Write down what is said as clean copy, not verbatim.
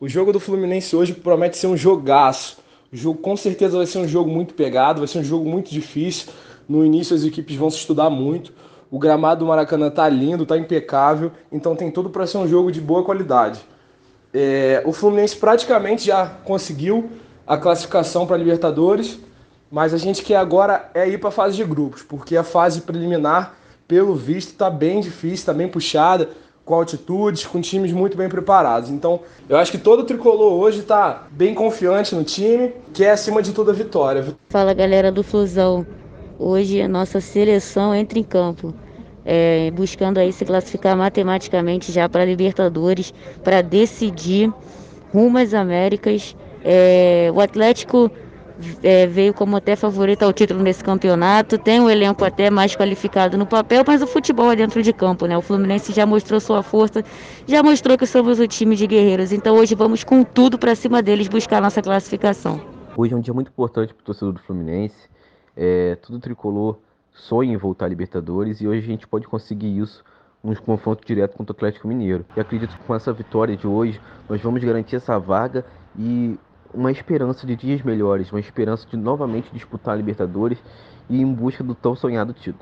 O jogo do Fluminense hoje promete ser um jogaço. O jogo com certeza vai ser um jogo muito pegado, vai ser um jogo muito difícil. No início as equipes vão se estudar muito. O gramado do Maracanã tá lindo, tá impecável, então tem tudo para ser um jogo de boa qualidade. O Fluminense praticamente já conseguiu a classificação para a Libertadores, mas a gente quer agora ir para a fase de grupos, porque a fase preliminar, pelo visto, está bem difícil, está bem puxada, com altitudes, com times muito bem preparados. Então, eu acho que todo tricolor hoje está bem confiante no time, que é acima de tudo a vitória. Fala galera do Flusão, hoje a nossa seleção entra em campo, buscando aí se classificar matematicamente já para a Libertadores, para decidir rumo às Américas. O Atlético veio como até favorito ao título nesse campeonato, tem um elenco até mais qualificado no papel, mas o futebol é dentro de campo, né? O Fluminense já mostrou sua força, já mostrou que somos o time de guerreiros, então hoje vamos com tudo para cima deles buscar nossa classificação. Hoje é um dia muito importante para o torcedor do Fluminense. Todo tricolor sonha em voltar à Libertadores e hoje a gente pode conseguir isso num confronto direto contra o Atlético Mineiro. E acredito que com essa vitória de hoje nós vamos garantir essa vaga e uma esperança de dias melhores, uma esperança de novamente disputar a Libertadores e ir em busca do tão sonhado título.